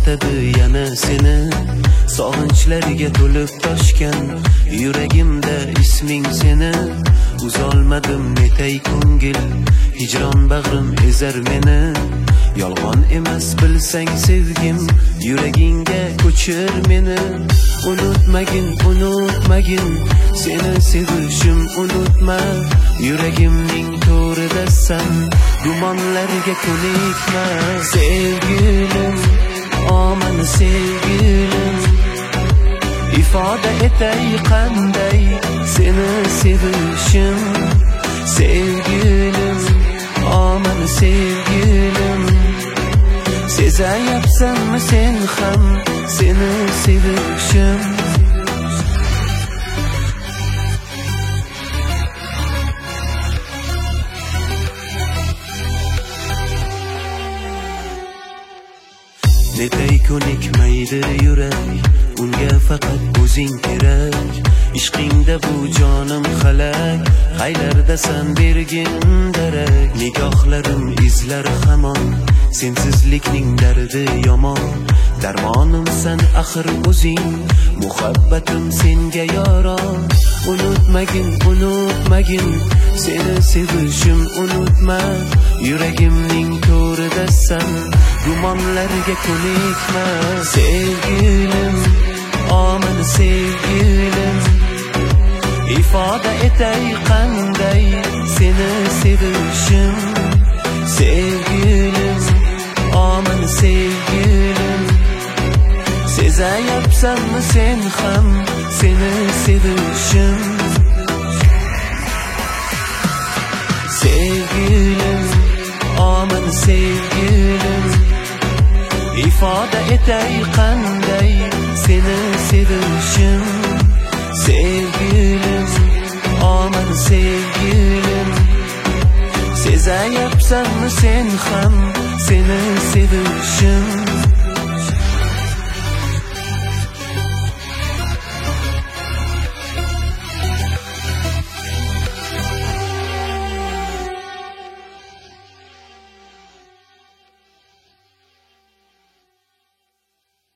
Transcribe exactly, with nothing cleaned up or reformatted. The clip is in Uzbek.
eslatadi yana seni. Sog'inchlarga to'lib toshgan yuragimda isming seni. Uzolmadim netay ko'ngil, hijron bag'rim ezar meni. Yolg'on emas bilsang sevgim, yuragingga ko'chir meni. Unutmagin, unutmagin, seni sevishim unutma. Yuragimning to'ridasan, gumonlarga ko'nikma. Sevgilim, aman sevgilim, ifoda etay qanday seni sevishim. Sevgilim, aman sevgilim, sezayapsanmi sen ham seni sevishim. Netay ko'nikmaydi yurak, unga faqat o'zing kerak. Ishqingda bu jonim halak, qaylardasan bergin darak. Nigohlarim izlar hamon, sensizlikning dardi yomon. Darmonimsan axir o'zing, muhabbatim senga yoron. Unutmagin, unutmagin, seni sevishim unutma. Yuragimning to'ridasan, gumonlarga ko'nikma. Sevgilim, aman sevgilim, ifoda etay qanday seni sevishim. Sevgilim, aman sevgilim, sezayapsanmi sen ham seni sevishim. Sevgilim, aman sevgilim, ifoda etay qanday seni sevishim. Sevgilim, aman sevgilim, sezayapsanmi sen ham seni sevishim.